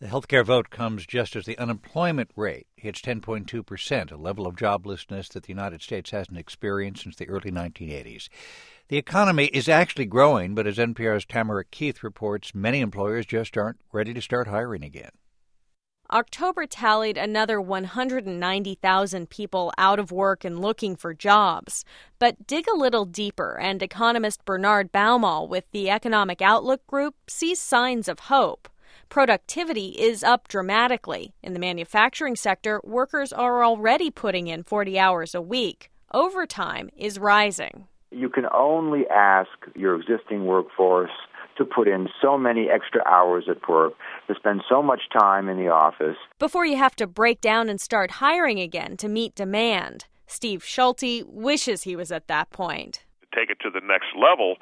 The healthcare vote comes just as the unemployment rate hits 10.2%, a level of joblessness that the United States hasn't experienced since the early 1980s. The economy is actually growing, but as NPR's Tamara Keith reports, many employers just aren't ready to start hiring again. October tallied another 190,000 people out of work and looking for jobs. But dig a little deeper, and economist Bernard Baumol with the Economic Outlook Group sees signs of hope. Productivity is up dramatically. In the manufacturing sector, workers are already putting in 40 hours a week. Overtime is rising. You can only ask your existing workforce to put in so many extra hours at work, to spend so much time in the office, before you have to break down and start hiring again to meet demand. Steve Schulte wishes he was at that point. Take it to the next level,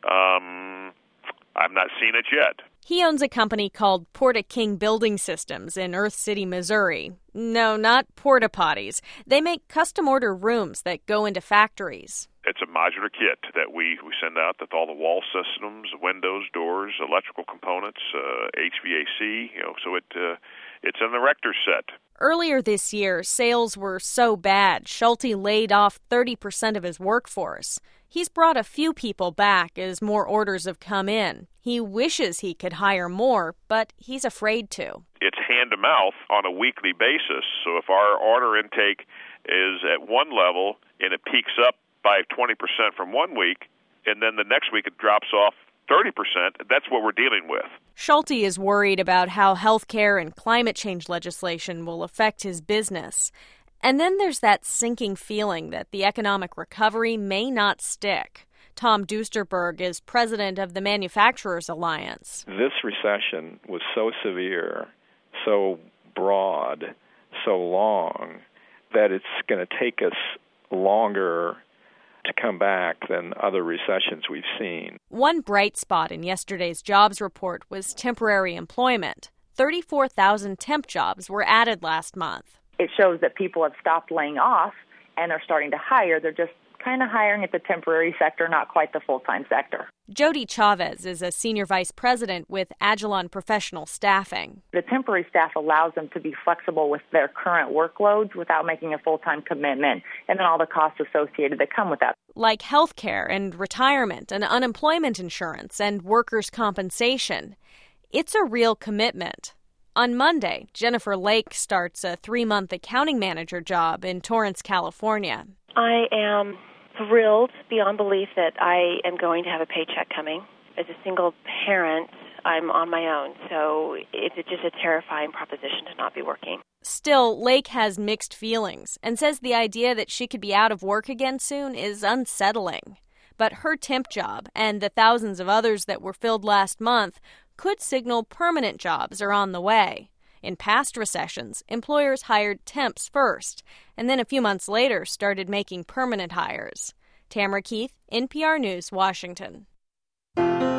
I've not seen it yet. He owns a company called Porta King Building Systems in Earth City, Missouri. No, not porta potties. They make custom-order rooms that go into factories. It's a modular kit that we send out with all the wall systems, windows, doors, electrical components, HVAC, so it's an erector's set. Earlier this year, sales were so bad, Schulte laid off 30% of his workforce. He's brought a few people back as more orders have come in. He wishes he could hire more, but he's afraid to. It's hand-to-mouth on a weekly basis, so if our order intake is at one level and it peaks up by 20% from 1 week, and then the next week it drops off 30%, that's what we're dealing with. Schulte is worried about how health care and climate change legislation will affect his business. And then there's that sinking feeling that the economic recovery may not stick. Tom Duesterberg is president of the Manufacturers Alliance. This recession was so severe, so broad, so long, that it's going to take us longer to come back than other recessions we've seen. One bright spot in yesterday's jobs report was temporary employment. 34,000 temp jobs were added last month. It shows that people have stopped laying off and are starting to hire. They're just kind of hiring at the temporary sector, not quite the full-time sector. Jody Chavez is a senior vice president with Agilon Professional Staffing. The temporary staff allows them to be flexible with their current workloads without making a full-time commitment, and then all the costs associated that come with that. Like health care and retirement and unemployment insurance and workers' compensation. It's a real commitment. On Monday, Jennifer Lake starts a 3-month accounting manager job in Torrance, California. I am thrilled beyond belief that I am going to have a paycheck coming. As a single parent, I'm on my own, so it's just a terrifying proposition to not be working. Still, Lake has mixed feelings and says the idea that she could be out of work again soon is unsettling. But her temp job and the thousands of others that were filled last month could signal permanent jobs are on the way. In past recessions, employers hired temps first, and then a few months later started making permanent hires. Tamara Keith, NPR News, Washington.